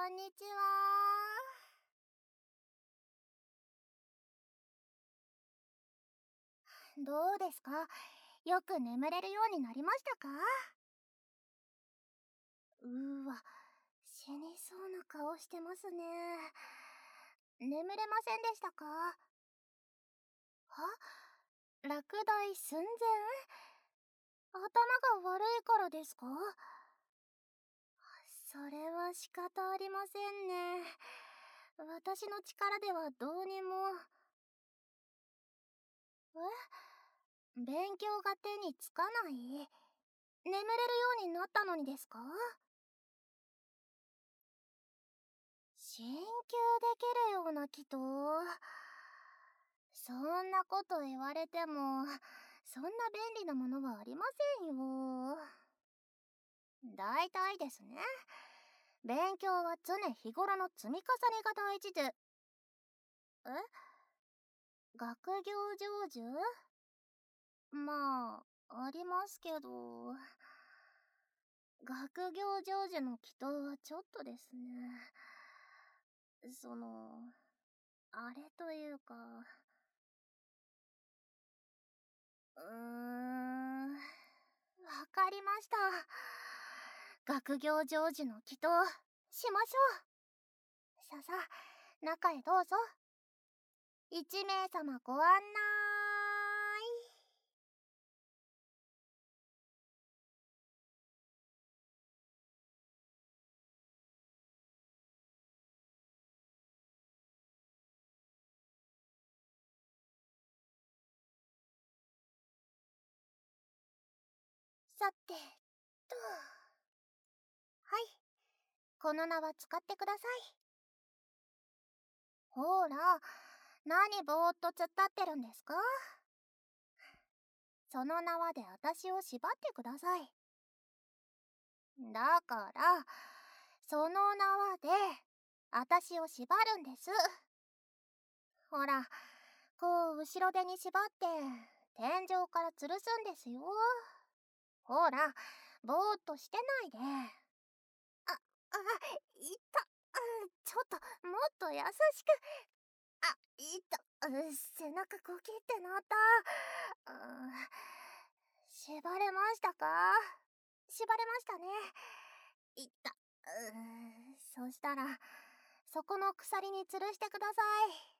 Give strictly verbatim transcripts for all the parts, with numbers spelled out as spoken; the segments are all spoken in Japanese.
んにちは。どうですか？よく眠れるようになりましたか？うーわ、死にそうな顔してますね。眠れませんでしたか？は？落第寸前？頭が悪いからですか？それは仕方ありませんね。私の力ではどうにも。え？勉強が手につかない？眠れるようになったのにですか？進級できるような気と。そんなこと言われても、そんな便利なものはありませんよ。大体ですね、勉強は常日頃の積み重ねが大事で。え？学業成就？まあ、ありますけど、学業成就の祈祷はちょっとですね。その、あれというか。うーん、わかりました。学業成就の祈祷しましょう。さあさあ、中へどうぞ。いちめいさまご案内。さてと。はい、この名は使ってください。ほら、何ぼーっと突っ立ってるんですか？その縄で私を縛ってください。だから、その縄で私を縛るんです。ほら、こう後ろ手に縛って天井から吊るすんですよ。ほら、ぼーっとしてないで。あ、あ、いた。ちょっと、もっと優しく。あ、いた。背中コキってなった。縛れましたか？縛れましたね。いった。そしたら、そこの鎖に吊るしてください。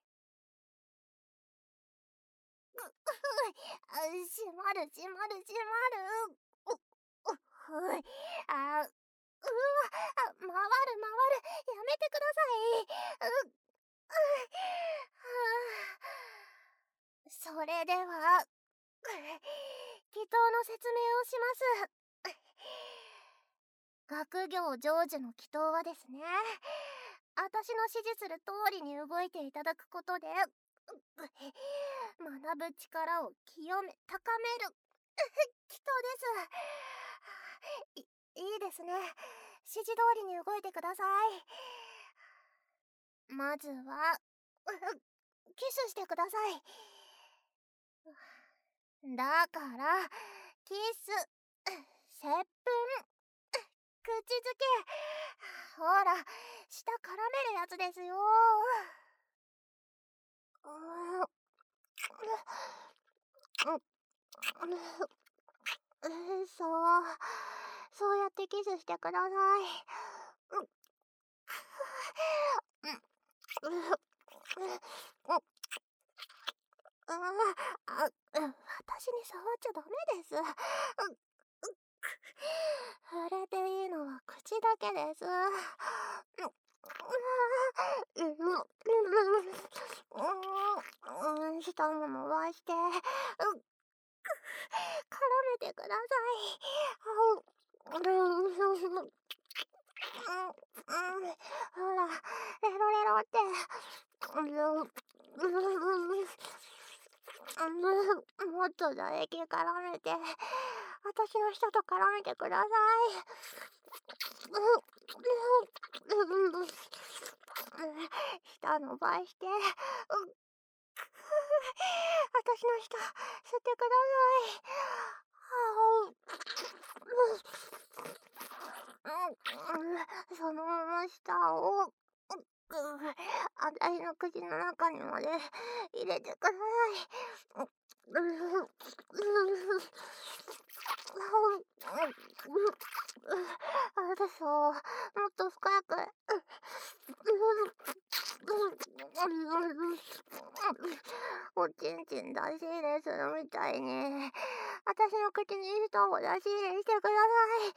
う、う閉まる閉まる閉まる。う、う、ふい。あ、うわ、あ、回る回る。やめてください。う、う、それでは、祈祷の説明をします。学業成就の祈祷はですね、私の指示する通りに動いていただくことで、学ぶ力を清め、高める祈祷です。い、いいですね。指示通りに動いてください。まずは、キスしてください。だから、キス、接吻、口づけ、ほら、舌絡めるやつですよ。そう、そうやってキスしてください。あ、私に触っちゃダメです。触れていいのは口だけです。舌も伸ばして、絡めてください。ほら、レロレロって。もっと唾液絡めて、私の舌と絡めてください。舌伸ばして、私の舌、吸ってください。 そのまま舌を、あたしの口の中にまで入れてください。あたしをもっと深く。おちんちん出し入れするみたいに、あたしの口に舌を出し入れしてください。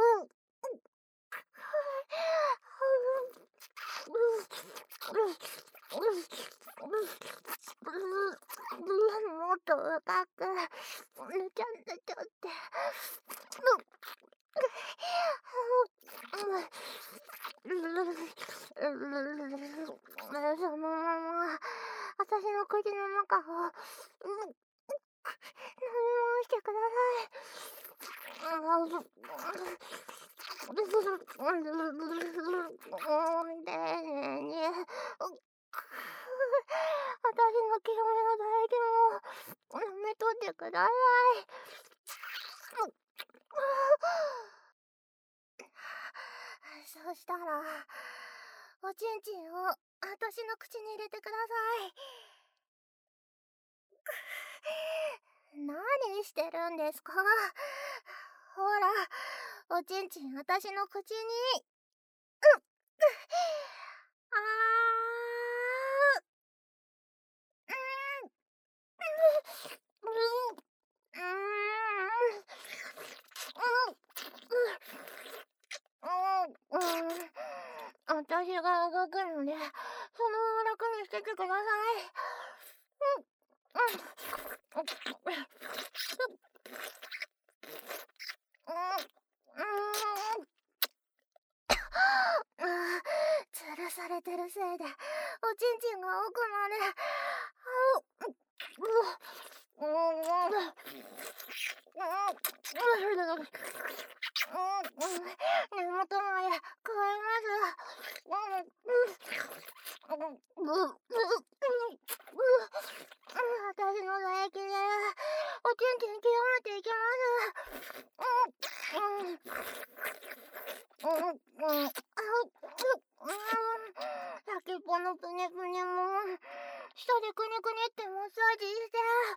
もっと深く、ぬちゃぬちゃって。そのまま、あたしの口の中を、飲み干してください。丁寧に。あたしの清めの唾液も飲み取ってください。そしたら、おちんちんをあたしの口に入れてください。何してるんですか？ほら、おちんちんあたしの口に。うん。あー。うん。うん。うん。うん。うん。あたしが動くので、そのまま楽にしててください。うん。うん。吊るされてるせいで、おちんちんが奥まで。根元まで加えます。あたしの唾液で、おちんちん清めていきます。先っぽのぷにぷにも、舌でくにくにってマッサージして。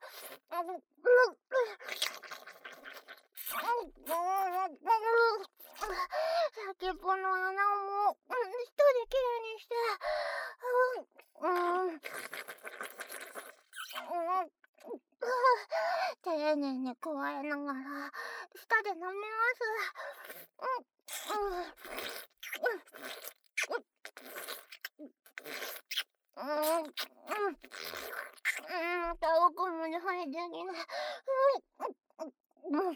先っぽの穴も、舌できれいにして。丁寧に加えながら、舌で舐めます。また奥まで入ってきて。すみません。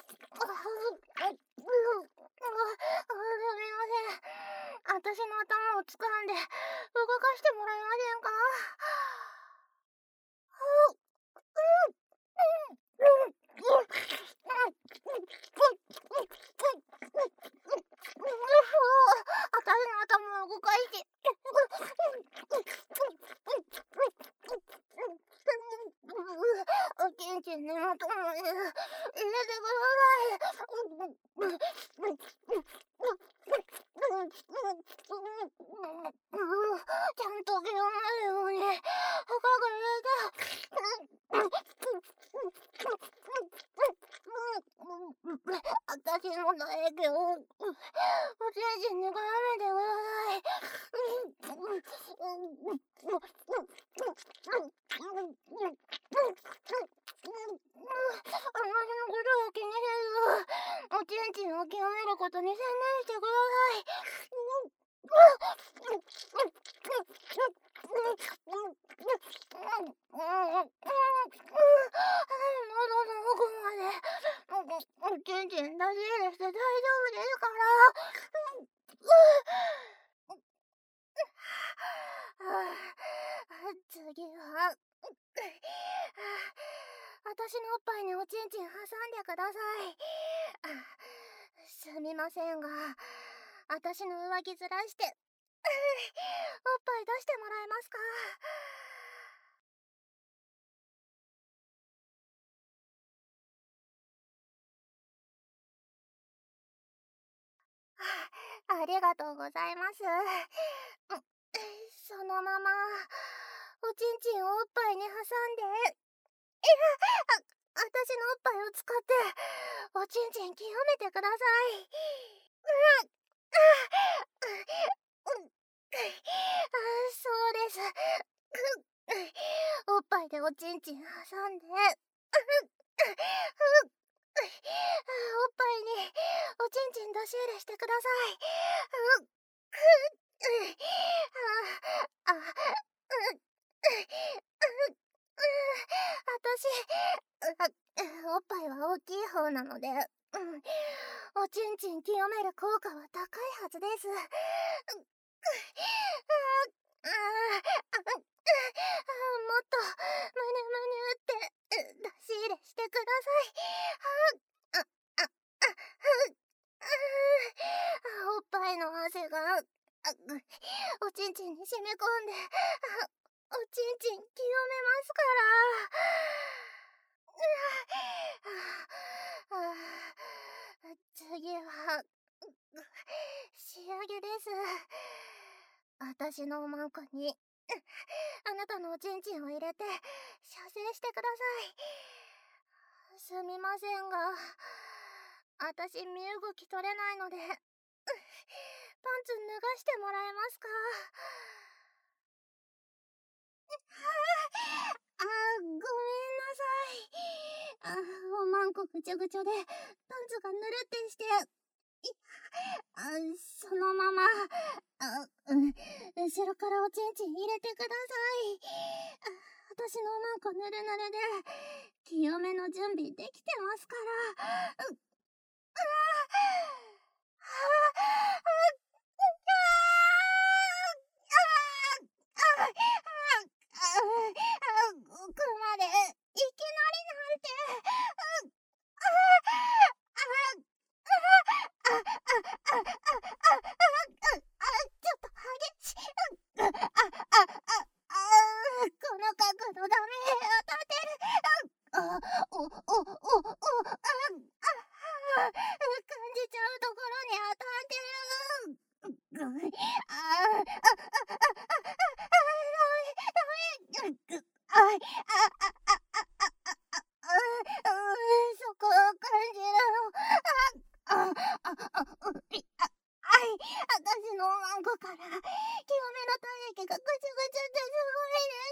あたしの頭を掴んで、動かしてもらえませんか？あたしの頭を動かして。おちんちん根元まで入れてください。ちゃんと清まるように、深く入れて。あたしの唾液を、おちんちんに絡めてください。あまりのことを気にせず、おちんちんを清めることに専念してください。喉の奥まで、おちんちん出し入れして大丈夫ですから。次は、あたしのおっぱいにおちんちん挟んでください。すみませんが、あたしの上着ずらして、おっぱい出してもらえますか？ ありがとうございます。そのまま、おちんちんをおっぱいに挟んで、いや、あ、あたしのおっぱいを使って、おちんちん清めてください。うん、うん、うん、そうです。おっぱいでおちんちん挟んで、おっぱいにおちんちん出し入れしてください。うっ、くっ、あ、あ、う、う、あたし、おっぱいは大きい方なので、うん、おちんちん清める効果は高いはずです。ああ、もっと、むにゅむにゅって出し入れしてください。あ、あ、あ、ふ、あ、おっぱいの汗が、あ、おちんちんに染み込んで、あ、おちんちん清めますから。ああ、次は、仕上げです。あたしのおまんこに、あなたのおちんちんを入れて、射精してください。すみませんが、あたし身動き取れないので、パンツ脱がしてもらえますか？あ、ごめんなさい。あ、おまんこぐちょぐちょで、パンツがぬるってして、あ、そのまま、あ、うん、後ろからおちんちん入れてください。あ、私のおまんこぬるぬるで、清めの準備できてますから。う、うわあ、あ、あ、あ、あ、あ、奥まで、いきなりなんて、う、あ、あ、あ、あ、あ、あ、あ、あ、あ、あ、ちょっと激しい。あ、あ、あ、あ、この角度ダメ、当たってる。あ、お、お、お、お、あ、あ、感じちゃうところに当たってる。あ、あ、あ、あ、あ、ダメ、ダメ、あ、あ、あ、あ、あ、あ、そこを感じるの。あ、あ、あ、あ、い、あ、はい、あたしのおまんこから、清めの体液がぐちゅぐちゅってすごいです。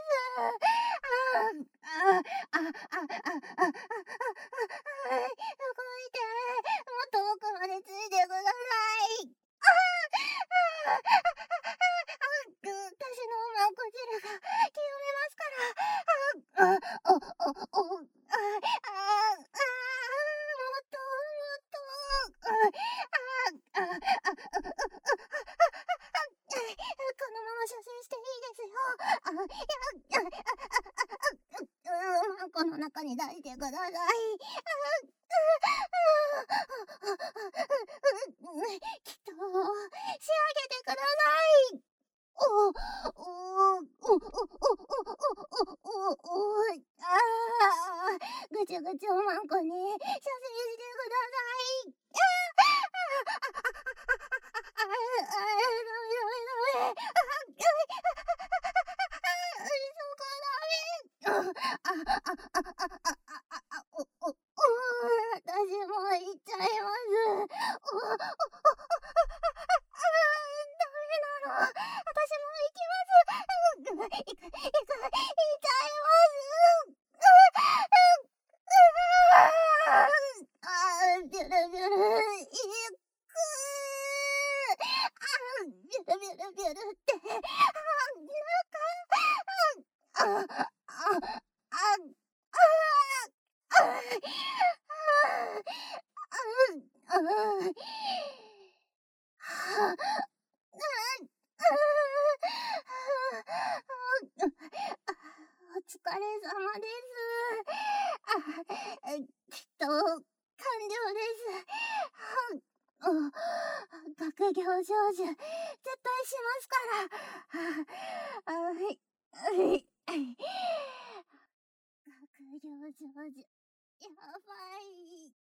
あ、あ、あ、あ、あ、あ、あ、あ、はい、動いて、もっと奥までついてください。あ、あ、あ、あ、あ、たしのおまんこ汁が清めますから。あ、あ、お、お、お、あ、あ、あ、もっと、もっと、あ、あ、あ、あ、このまま射精していいですよ。あ、や、あ、あ、まんこの中に出してください。きっと、仕上げてください。おお、おお、おお、おお、おお、おお、ああ、ぐちゅぐちゅおまんこに射精してください。ああ、ああ、ダメダメダメ。そこダメ。あ、あ、あ、あ、あ、あ、あ、お、お、お、私も行っちゃいます。お、お、お、ダメなの。私も行きます。行く、行く、行っちゃいます。ああ、ビュルビュル、行く。あ、ビュルビュルビュルって、あ、なんか、あ、あ、あ、あ、あ、あ、あ、あ、あ、お疲れ様です。あ、きっと、完了です。学業成就、絶対しますから。あ、はい、はい、はい。学業成就、やばい。